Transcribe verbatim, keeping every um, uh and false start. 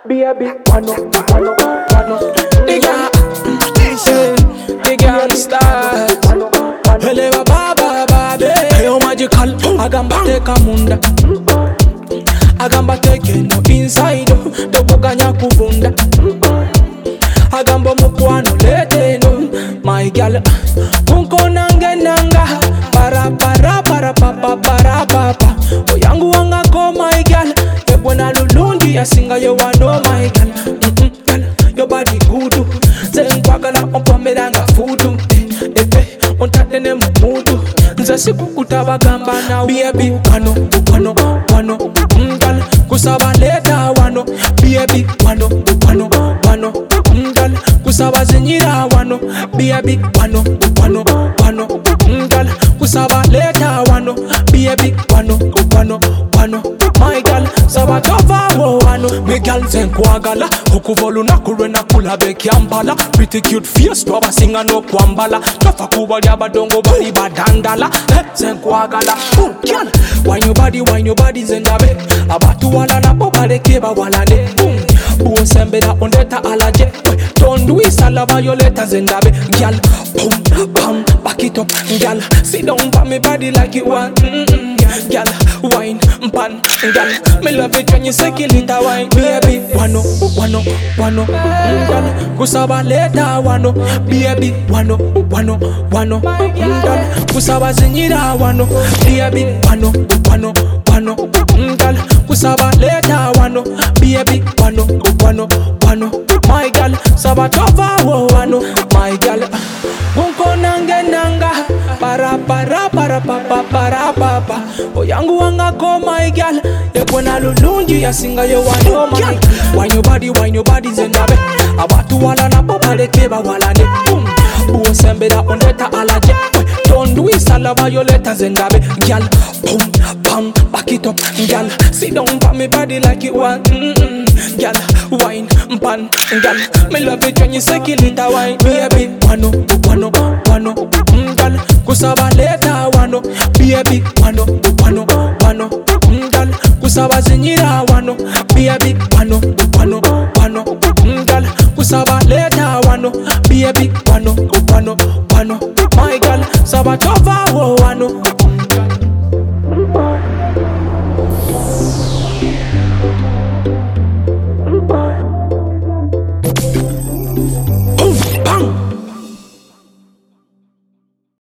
baby, wano, wano, wano. The girl, the girl style. Hello, baba, baby. Hey, magical. Agamba teka munda. Agamba teke no inside. Tokuganya kubunda. Agamba mukwano lete no. My girl, kunko nange nanga. Para para para papa para papa. Oyangu wanga ko my girl. Ebona lulundi yasinga yo wano my girl. Mm-mm, girl, your body good. Zenkwagala ompomeranga fudu. Epe ontatene mumudu. Nze sikukutaba gamba na baby wano wano wano. Girl, kusaba leta wano. Baby wano wano wano. Girl, kusaba zinyira wano. Baby wano wano wano. Girl, kusaba leta wano. Baby wano wano wano. My girl, saba tova wo wano. Me girl zenkwagala okuvolu nakulwe nakula bekyambala. Pretty cute face twaba singa no kwambala. Tofa kubali abadongo bali badandala. Eh, zenkwagala oh girl, wine your body, wine your body zendabe. Abatu wala nabo baleke walane. Boom, buo sembera ondeta alaje. Tondu isala violeta zendabe. Girl, boom, bam, back it up. Girl, sit down by me body like you want. Mm-mm. Girl, wine, pan. Girl, me love it when you say kill it a wine. Baby, wano, wano, wano. Girl, kusaba leta wano. Baby, wano, wano, wano. Girl, kusaba zinyira wano. Baby, wano, wano, wano. Girl, kusaba leta wano. Baby, wano, wano, wano. My girl, saba tova wo wano. My girl, gunko nange nanga. Para para para papa para papa. Oyangu wanga ko my girl. Ebona lulunji yasinga yo wano my girl. Wine your body, wine your body zendabe. Abatu wala na popale keba wala ne. Boom, buo sembera ondeta alaje. Tondu isala violeta zendabe. Girl, boom, bam, back it up. Girl, sit down by me body like you want. Mm-mm. Girl, wine, pan. Girl, me love it when you say kill it a wine. Baby, wano, wano, wano. Girl, kusaba leta wano. Baby, wano, wano, wano. Girl, kusaba zinyira wano. Baby, wano, wano, wano. Girl, kusaba leta wano. Baby, wano, wano, wano. My girl, saba tova wo wano.